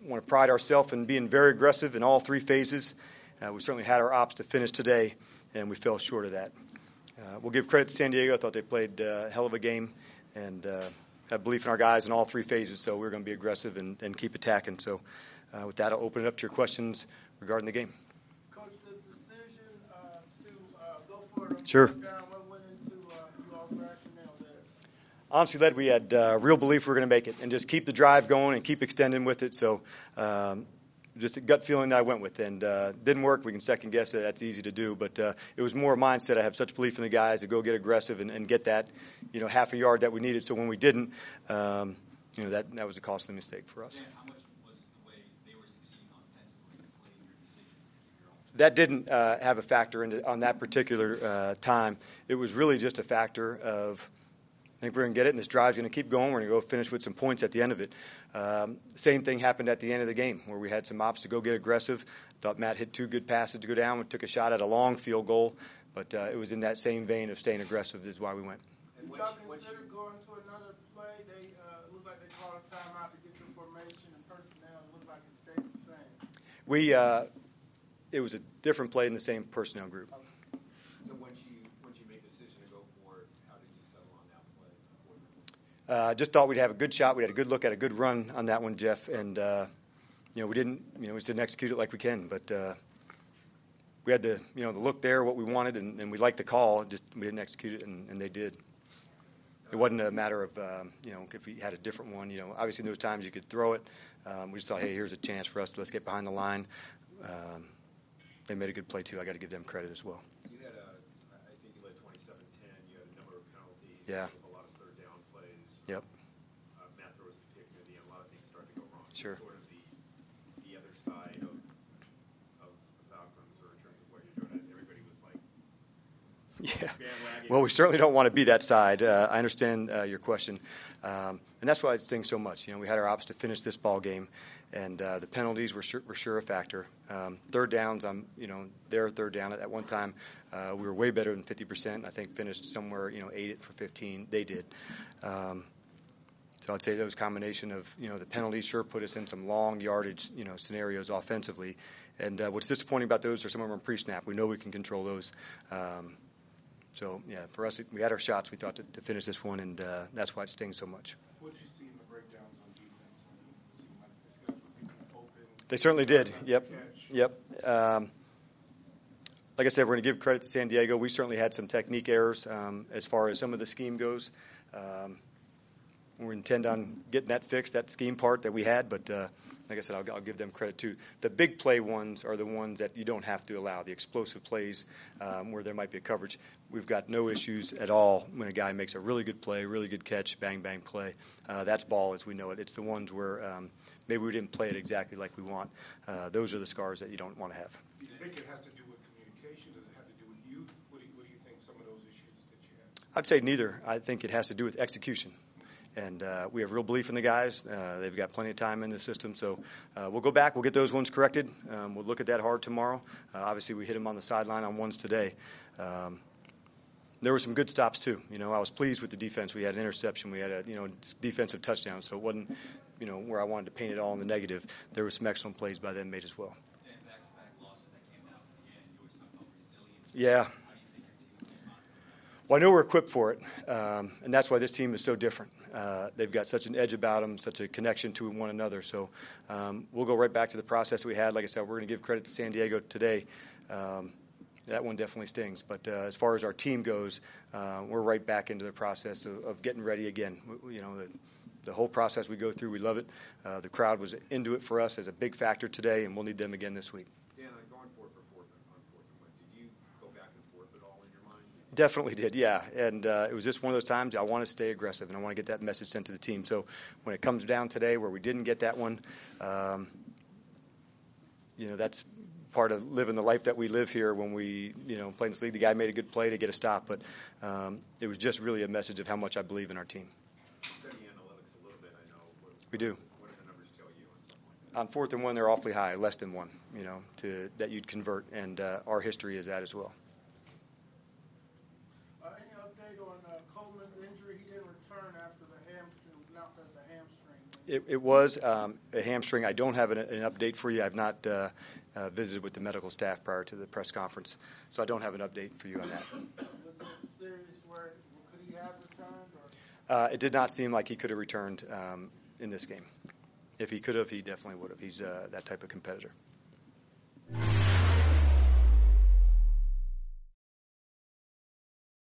want to pride ourselves in being very aggressive in all three phases. We certainly had our ops to finish today, and we fell short of that. We'll give credit to San Diego. I thought they played a hell of a game and have belief in our guys in all three phases, so we're going to be aggressive and keep attacking. So with that, I'll open it up to your questions regarding the game. Coach, the decision to go for it on Sure. third down, what went into you all's rationale there? Honestly, Led, we had real belief we were going to make it and just keep the drive going and keep extending with it. So just a gut feeling that I went with. And didn't work. We can second guess it. That's easy to do. But it was more a mindset. I have such belief in the guys to go get aggressive and get that, half a yard that we needed. So when we didn't, that was a costly mistake for us. Dan, how much was the way they were succeeding offensively to play your decision? That didn't have a factor on that particular time. It was really just a factor of, I think we're going to get it, and this drive's going to keep going. We're going to go finish with some points at the end of it. Same thing happened at the end of the game where we had some ops to go get aggressive. Thought Matt hit two good passes to go down. We took a shot at a long field goal, but it was in that same vein of staying aggressive is why we went. Did y'all consider going to another play? They looked like they called a timeout to get the formation and personnel. It looked like it stayed the same. It was a different play in the same personnel group. So once you made the decision to go for it, how did you settle on that play? Just thought we'd have a good shot. We had a good look at a good run on that one, Jeff, and we didn't. We just didn't execute it like we can. But we had the the look there, what we wanted, and we liked the call. Just we didn't execute it, and they did. It wasn't a matter of if we had a different one. Obviously in those times you could throw it. We just thought, hey, here's a chance for us. Let's get behind the line. They made a good play too. I got to give them credit as well. You had I think you led 27-10. You had a number of penalties. Yeah. A lot of third down plays. Yep. Matt throws the pick near the end. A lot of things started to go wrong. Sure. Sort of the other side of the Falcons, or in terms of what you're doing. Everybody was like, yeah. bandwagon. Well, we certainly don't want to be that side. I understand your question, and that's why it stings so much. We had our ops to finish this ball game, and the penalties were sure a factor. Third downs, their third down at one time, we were way better than 50%. I think finished somewhere 8 for 15. They did. So I'd say those combination of the penalties sure put us in some long yardage scenarios offensively. And what's disappointing about those are some of them pre-snap. We know we can control those. So, yeah, for us, we had our shots. We thought to finish this one, and that's why it stings so much. What did you see in the breakdowns on defense? It seemed like the guys were being open. They certainly did. Yep. Like I said, we're going to give credit to San Diego. We certainly had some technique errors as far as some of the scheme goes. We intend on getting that fixed, that scheme part that we had, but like I said, I'll give them credit too. The big play ones are the ones that you don't have to allow, the explosive plays where there might be a coverage. We've got no issues at all when a guy makes a really good play, really good catch, bang, bang play. That's ball as we know it. It's the ones where maybe we didn't play it exactly like we want. Those are the scars that you don't want to have. Do you think it has to do with communication? Does it have to do with you? What do you think some of those issues that you had? I'd say neither. I think it has to do with execution. And we have real belief in the guys. They've got plenty of time in the system. So we'll go back. We'll get those ones corrected. We'll look at that hard tomorrow. Obviously, we hit them on the sideline on ones today. There were some good stops, too. I was pleased with the defense. We had an interception. We had a defensive touchdown. So it wasn't where I wanted to paint it all in the negative. There were some excellent plays by them made as well. And back-to-back losses that came down to the end. You always talk about resilience. Yeah. How do you think your team responded? Well, I know we're equipped for it, and that's why this team is so different. They've got such an edge about them, such a connection to one another. So we'll go right back to the process we had. Like I said, we're going to give credit to San Diego today. That one definitely stings. But as far as our team goes, we're right back into the process of getting ready again. The whole process we go through, we love it. The crowd was into it for us as a big factor today, and we'll need them again this week. Dan, going forward for fourth and one, did you go back and forth at all in your mind? Definitely did, yeah. And it was just one of those times I want to stay aggressive, and I want to get that message sent to the team. So when it comes down today where we didn't get that one, that's part of living the life that we live here when we, play in this league. The guy made a good play to get a stop, but it was just really a message of how much I believe in our team. You study analytics a little bit, I know. We do. What do the numbers tell you on something like that? On fourth and one, they're awfully high, less than one, that you'd convert, and our history is that as well. Any update on Coleman's injury? He didn't return after the hamstring. It was announced as a hamstring. It was a hamstring. I don't have an update for you. I've not visited with the medical staff prior to the press conference, so I don't have an update for you on that. Was it serious where could he have returned? Or? It did not seem like he could have returned in this game. If he could have, he definitely would have. He's that type of competitor.